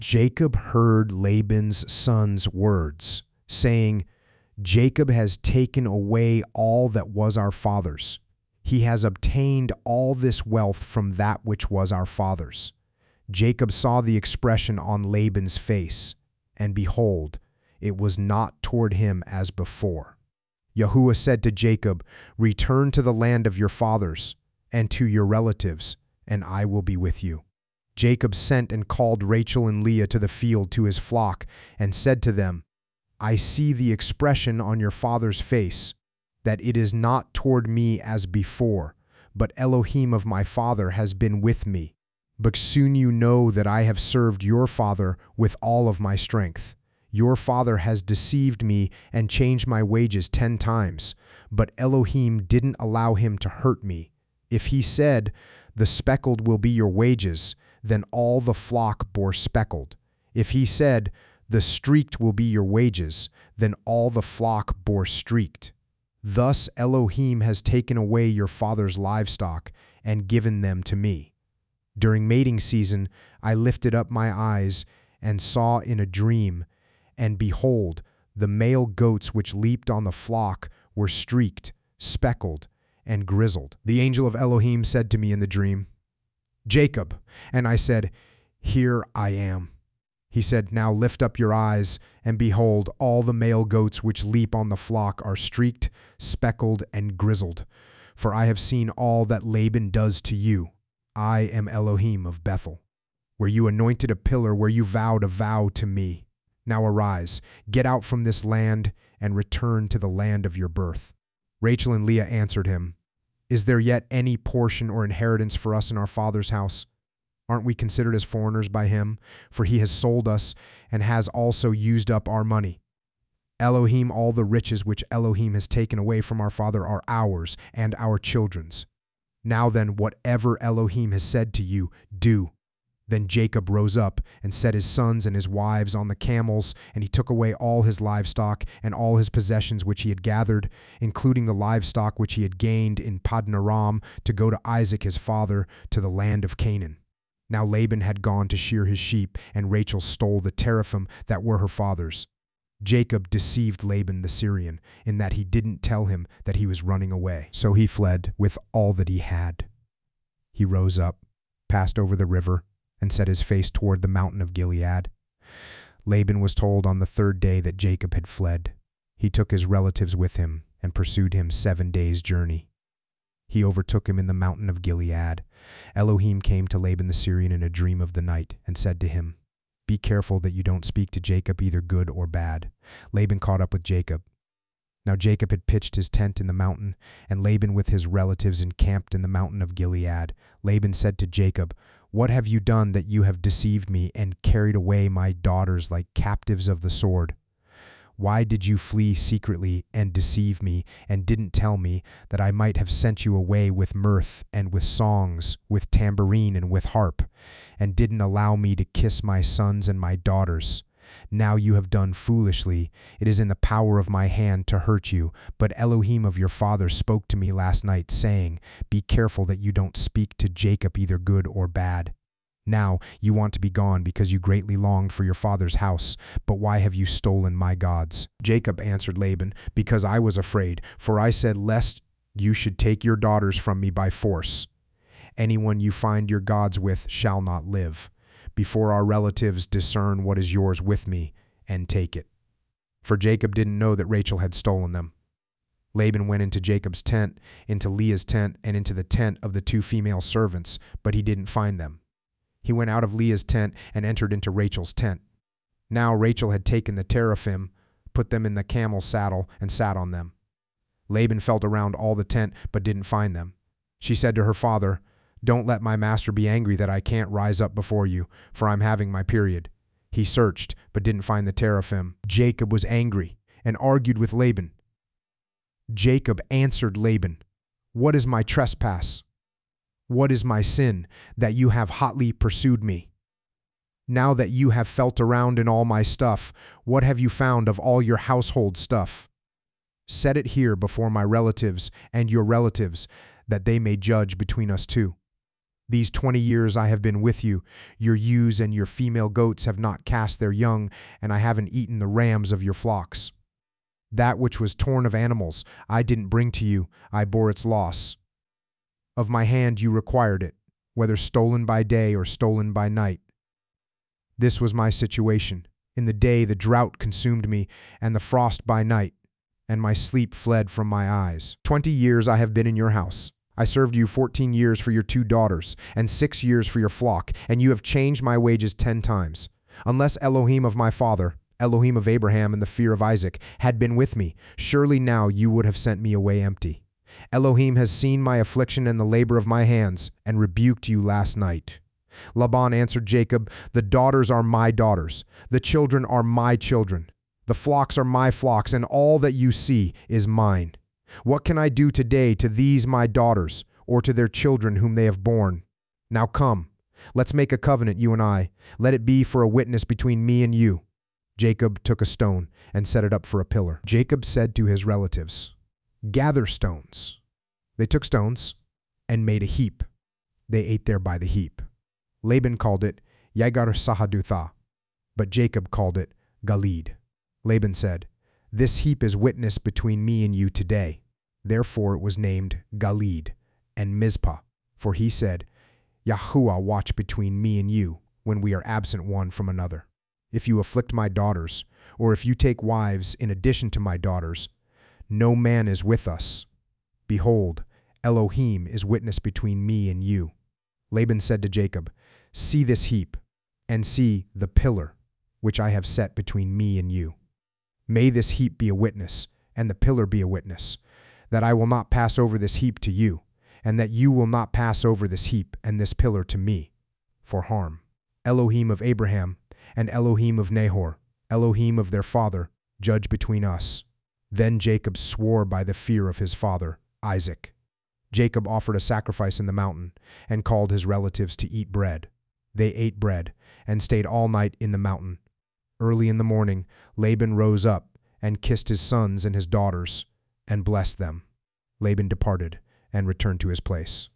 Jacob heard Laban's son's words, saying, Jacob has taken away all that was our father's. He has obtained all this wealth from that which was our father's. Jacob saw the expression on Laban's face, and behold, it was not toward him as before. Yahuwah said to Jacob, Return to the land of your fathers, and to your relatives, and I will be with you. Jacob sent and called Rachel and Leah to the field to his flock, and said to them, I see the expression on your father's face, that it is not toward me as before, but Elohim of my father has been with me. But soon you know that I have served your father with all of my strength. Your father has deceived me and changed my wages 10 times, but Elohim didn't allow him to hurt me. If he said, the speckled will be your wages, then all the flock bore speckled. If he said, the streaked will be your wages, then all the flock bore streaked. Thus Elohim has taken away your father's livestock and given them to me. During mating season, I lifted up my eyes and saw in a dream, and behold, the male goats which leaped on the flock were streaked, speckled, and grizzled. The angel of Elohim said to me in the dream, Jacob. And I said, Here I am. He said, Now lift up your eyes, and behold, all the male goats which leap on the flock are streaked, speckled, and grizzled. For I have seen all that Laban does to you. I am Elohim of Bethel, where you anointed a pillar, where you vowed a vow to me. Now arise, get out from this land, and return to the land of your birth. Rachel and Leah answered him, Is there yet any portion or inheritance for us in our father's house? Aren't we considered as foreigners by him? For he has sold us and has also used up our money. Elohim, all the riches which Elohim has taken away from our father are ours and our children's. Now then, whatever Elohim has said to you, do. Then Jacob rose up and set his sons and his wives on the camels, and he took away all his livestock and all his possessions which he had gathered, including the livestock which he had gained in Paddan Aram, to go to Isaac his father to the land of Canaan. Now Laban had gone to shear his sheep, and Rachel stole the teraphim that were her father's. Jacob deceived Laban the Syrian, in that he didn't tell him that he was running away. So he fled with all that he had. He rose up, passed over the river, and set his face toward the mountain of Gilead. Laban was told on the 3rd day that Jacob had fled. He took his relatives with him and pursued him 7 days' journey. He overtook him in the mountain of Gilead. Elohim came to Laban the Syrian in a dream of the night and said to him, Be careful that you don't speak to Jacob either good or bad. Laban caught up with Jacob. Now Jacob had pitched his tent in the mountain, and Laban with his relatives encamped in the mountain of Gilead. Laban said to Jacob, What have you done that you have deceived me and carried away my daughters like captives of the sword? Why did you flee secretly and deceive me, and didn't tell me, that I might have sent you away with mirth and with songs, with tambourine and with harp, and didn't allow me to kiss my sons and my daughters? Now you have done foolishly. It is in the power of my hand to hurt you. But Elohim of your father spoke to me last night, saying, Be careful that you don't speak to Jacob either good or bad. Now you want to be gone because you greatly longed for your father's house. But why have you stolen my gods? Jacob answered Laban, Because I was afraid, for I said, Lest you should take your daughters from me by force. Anyone you find your gods with shall not live, before our relatives discern what is yours with me, and take it. For Jacob didn't know that Rachel had stolen them. Laban went into Jacob's tent, into Leah's tent, and into the tent of the 2 female servants, but he didn't find them. He went out of Leah's tent and entered into Rachel's tent. Now Rachel had taken the teraphim, put them in the camel's saddle, and sat on them. Laban felt around all the tent, but didn't find them. She said to her father, Don't let my master be angry that I can't rise up before you, for I'm having my period. He searched, but didn't find the teraphim. Jacob was angry and argued with Laban. Jacob answered Laban, What is my trespass? What is my sin, that you have hotly pursued me? Now that you have felt around in all my stuff, what have you found of all your household stuff? Set it here before my relatives and your relatives, that they may judge between us two. These 20 years I have been with you. Your ewes and your female goats have not cast their young, and I haven't eaten the rams of your flocks. That which was torn of animals I didn't bring to you, I bore its loss. Of my hand you required it, whether stolen by day or stolen by night. This was my situation. In the day the drought consumed me, and the frost by night, and my sleep fled from my eyes. 20 years I have been in your house. I served you 14 years for your 2 daughters, and 6 years for your flock, and you have changed my wages 10 times. Unless Elohim of my father, Elohim of Abraham and the fear of Isaac, had been with me, surely now you would have sent me away empty. Elohim has seen my affliction and the labor of my hands, and rebuked you last night. Laban answered Jacob, the daughters are my daughters, the children are my children, the flocks are my flocks, and all that you see is mine. What can I do today to these my daughters, or to their children whom they have borne? Now come, let's make a covenant, you and I. Let it be for a witness between me and you. Jacob took a stone and set it up for a pillar. Jacob said to his relatives, gather stones. They took stones and made a heap. They ate there by the heap. Laban called it Yagar Sahadutha, but Jacob called it Galid. Laban said, this heap is witness between me and you today. Therefore it was named Galid and Mizpah, for he said, Yahuwah watch between me and you when we are absent one from another. If you afflict my daughters, or if you take wives in addition to my daughters, no man is with us. Behold, Elohim is witness between me and you. Laban said to Jacob, see this heap, and see the pillar which I have set between me and you. May this heap be a witness, and the pillar be a witness, that I will not pass over this heap to you, and that you will not pass over this heap and this pillar to me, for harm. Elohim of Abraham and Elohim of Nahor, Elohim of their father, judge between us. Then Jacob swore by the fear of his father, Isaac. Jacob offered a sacrifice in the mountain, and called his relatives to eat bread. They ate bread, and stayed all night in the mountain. Early in the morning, Laban rose up, and kissed his sons and his daughters, and blessed them. Laban departed, and returned to his place.